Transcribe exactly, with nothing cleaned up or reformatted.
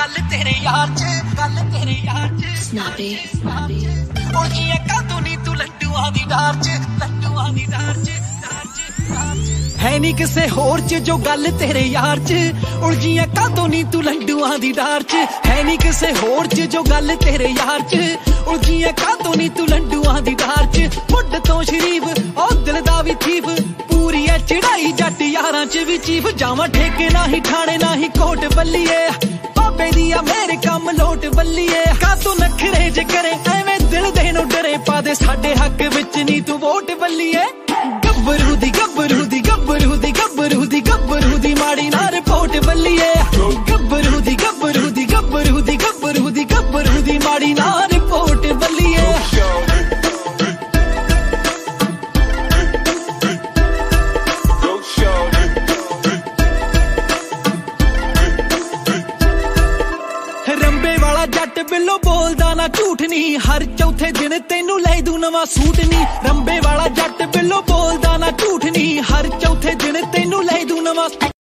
गल तेरे यार च गल तेरे यार च Snappy, snappy. ओ जी कातों नी तू लड्डूआं दी डार च लड्डूआं दी डार च डार च डार च है नी किसे होर च जो गल तेरे यार च उलझियां कातों नी तू लड्डूआं दी डार च है नी किसे होर च जो गल तेरे यार च उलझियां कातों नी तू लड्डूआं दी डार च मुੱਢ ਤੋਂ ਸ਼ਰੀਫ ਉਹ ਦਿਲ ਦਾ ਵੀ ਥੀਫ ਪੂਰੀ ਐ ਚੜਾਈ ਜੱਟ ਯਾਰਾਂ ਚ ਵੀ ਚੀਫ ਜਾਵਾਂ ਠੇਕੇ ਨਾ ਹੀ ਠਾਣੇ ਨਾ ਹੀ ਕੋਟ ਬੱਲੀਏ ਬਾਬੇ ਦੀ ਆ ਮੇਰੇ ਕੰਮ ਲੋਟ ਬੱਲੀਏ ਕਾਤੋਂ ਨਖਰੇ ਜੇ ਕਰੇ ਐਵੇਂ ਦਿਲ ਦੇ ਨੂੰ ਡਰੇ ਪਾ ਦੇ ਸਾਡੇ ਹੱਕ ਵਿੱਚ ਨਹੀਂ ਤੂੰ ਵੋਟ ਬੱਲੀਏ ਗੱਭਰੂ ਦੀ ਗੱਭਰੂ ਦੀ ਗੱਭਰੂ ਦੀ ਗੱਭਰੂ ਦੀ ਗੱਭਰੂ ਦੀ ਮਾੜੀ ਨਾ ਰਿਪੋਰਟ ਬੱਲੀਏ ਗੱਭਰੂ ਦੀ ਗੱਭਰੂ ਦੀ ਗੱਭਰੂ ਦੀ ਗੱਭਰੂ ਦੀ ਗੱਭਰੂ ਦੀ ਮਾੜੀ ਨਾ ਰਿਪੋਰਟ ਬੱਲੀਏ रंबे वाला जट बिल्लो बोलदा ना झूठ नी हर चौथे दिन तेनू ले दू नवा सूट नी रंबे वाला जट बिल्लो बोलदा ना झूठ नी हर चौथे दिन तेनू ले दू नवा